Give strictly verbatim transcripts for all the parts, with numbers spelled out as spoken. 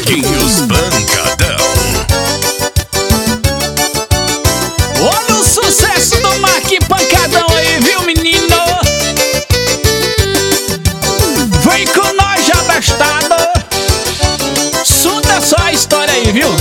Marquinhos Pancadão. Olha o sucesso do Marquinhos Pancadão aí, viu, menino? Vem com nós já bestado. Suda só a história aí, viu?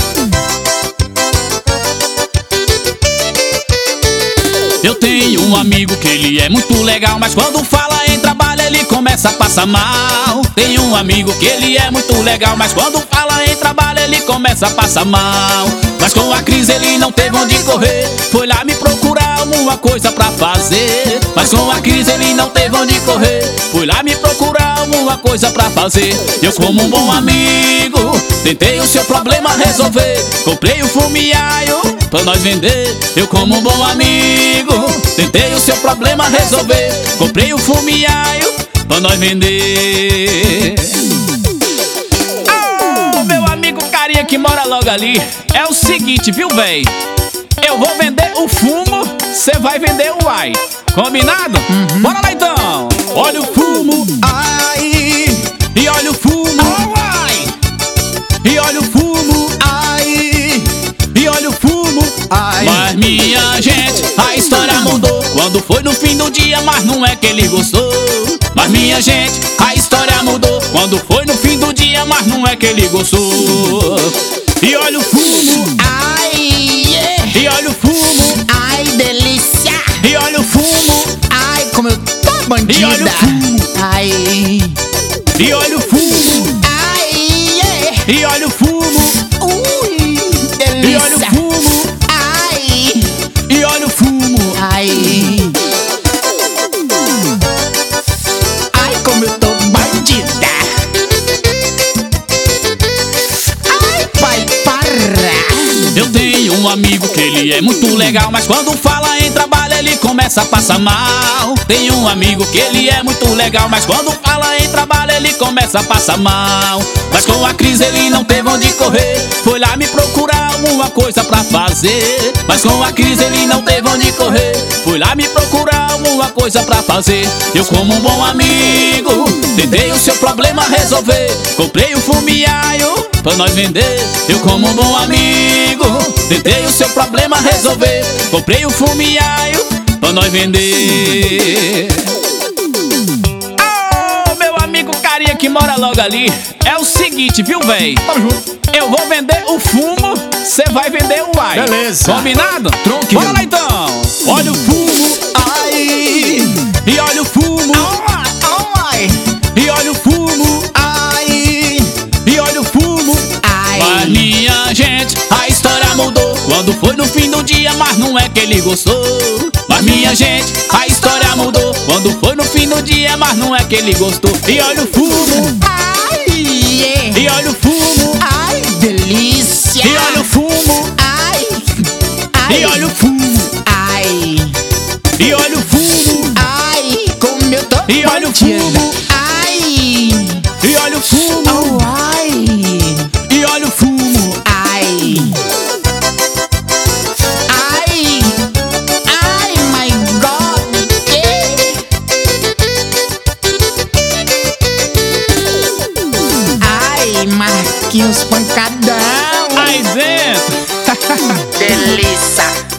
Eu tenho um amigo que ele é muito legal, mas quando fala em trabalho ele começa a passar mal. Tenho um amigo que ele é muito legal, mas quando fala em trabalho ele começa a passar mal. Mas com a crise ele não teve onde correr, foi lá me procurar alguma coisa pra fazer. Mas com a crise ele não teve onde correr, foi lá me procurar alguma coisa pra fazer. Eu, como um bom amigo, tentei o seu problema resolver. Comprei o fumiaio pra nós vender. Eu, como um bom amigo, tentei o seu problema resolver. Comprei o fumiaio pra nós vender. Oh, meu amigo carinha que mora logo ali, é o seguinte, viu, véi? Eu vou vender o fumo, cê vai vender o ai. Combinado? Uhum. Bora lá então. Olha o fumo, ai. E olha o fumo, oh, ai. E olha o fumo, ai. E olha o fumo, ai. Mas minha gente, a história mudou quando foi no fim do dia, mas não é que ele gostou. Mas minha gente, a história mudou quando foi no fim do dia, mas não é que ele gostou. E olha o fumo, ai, yeah. E olha o fumo, ai, delícia. E olha o fumo, ai, como eu tô bandida. E olha o fumo, ai. E olha o fumo, ai, yeah. E olha o fumo, ui, delícia. E olha o fumo, ai. E olha o fumo, ai. Ai, como eu tô bandida. Ai, pai, para. Eu tenho um amigo que ele é muito legal, mas quando fala em trabalho ele começa a passar mal. Tenho um amigo que ele é muito legal, mas quando fala em trabalho ele começa a passar mal. Mas com a crise ele não teve onde correr, foi lá me procurar alguma coisa pra fazer. Mas com a crise ele não teve onde correr, foi lá me procurar alguma coisa pra fazer. Eu, como um bom amigo, tentei o seu problema resolver. Comprei o fumiaio pra nós vender. Eu, como um bom amigo, tentei o seu problema resolver. Comprei o fumiaio pra nós vender. Oh, meu amigo carinha que mora logo ali, é o seguinte, viu, véi? Eu vou vender o fumo, cê vai vender o ai. Beleza. Combinado? Tronquinho. Bora lá então. Olha o fumo, ai. E olha o fumo, ai. E olha o fumo, ai. E olha o fumo, ai. Mas minha gente, a história mudou quando foi no fim do dia, mas não é que ele gostou. Mas minha gente, a história mudou quando foi no fim do dia, mas não é que ele gostou. E olha o fumo, ai, yeah. E olha o fumo, ai, delícia. E olha o fumo, ai, ai. E olha o fumo, ai. E olha o fumo, ai, como eu tô E olha o fumo, ai. E olha o fumo, Oh, ai. E olha o fumo, Ai. Ai. Ai, my God. Yeah. Ai, Marquinhos Pancadão. aí dentro. Delícia.